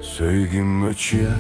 Sevgim öçyer,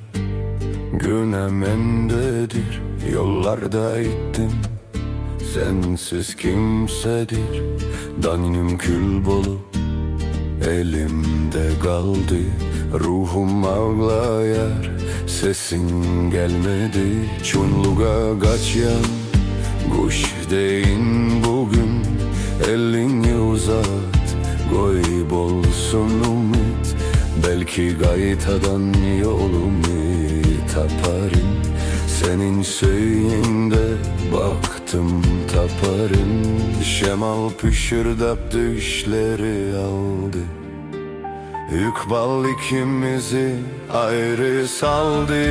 günemendedir. Yollarda gittim, sensiz kimsedir. Daninim kül bolup elimde kaldı. Ruhum ağlayar, sesin gelmedi. Çunluğa kaçyan kuş deyin bugün. Elini uzat, koy bolsun umut. Belki gaytadan yolumu taparım. Senin söyünde baktım taparım. Şemal püşürdap düşleri aldı. İkbal ikimizi ayrı saldı.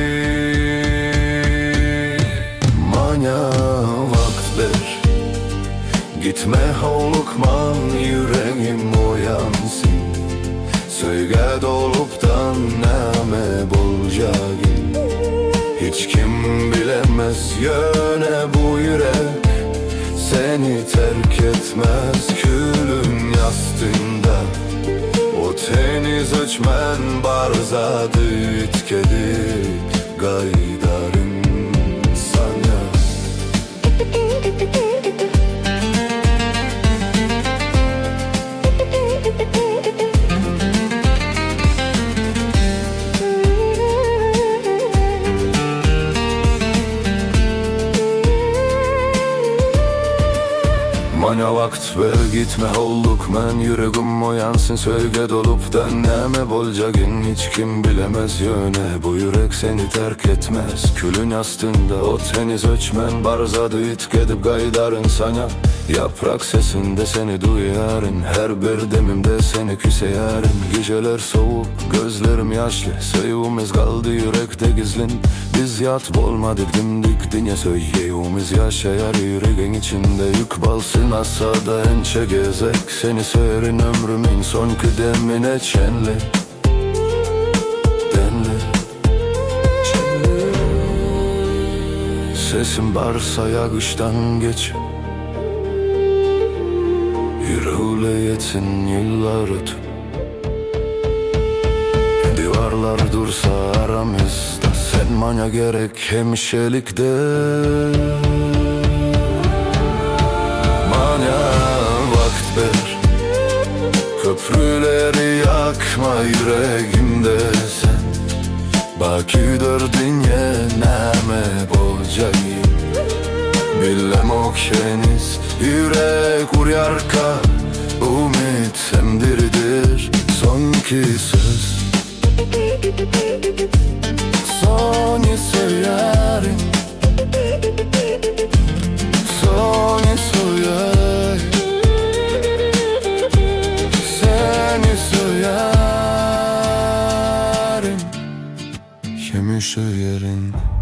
Manya vakt ver, gitme hovlukman, yüreğim uyansın. Söyle doluptan neme bolcagin. Hiç kim bilemez yöne bu yürek. Seni terk etmez külün yastığında. O teniz öçmen barzadı itkedik gaydarın sana. Bana vakt ver, gitme olduk men. Yüreğim uyansın, söyle dolup döneme bolcagin. Hiç kim bilemez yöne bu yürek seni terk etmez. Külün yastığında o teniz öçmen barzadı itkedip gaydarın sana. Yaprak sesinde seni duyarın, her bir demimde seni küseyarın. Geceler soğuk, gözlerim yaşlı, sevgimiz kaldı yürekte gizlin. Biz yat bolmadık dimdik dünya söyleyimiz yaşayar yüreğin içinde. Yük balsın asada ençe gezek, seni serin ömrümün son kıdemine çenli. Sesim barsa yağıştan geç, yüreğle yetin yıllar ötüp. Divarlar dursa aramızda, sen manya gerek hemşelikte. Manya vakt ver, köprüleri yakma yüreğimde sen. Baküdür dünya neme bolcayı. Bilem okşeniz yürek uryarka. Umut semdiridir sonki söz. Soni söylerim, soni söylerim. Seni söylerim, kimi söylerim.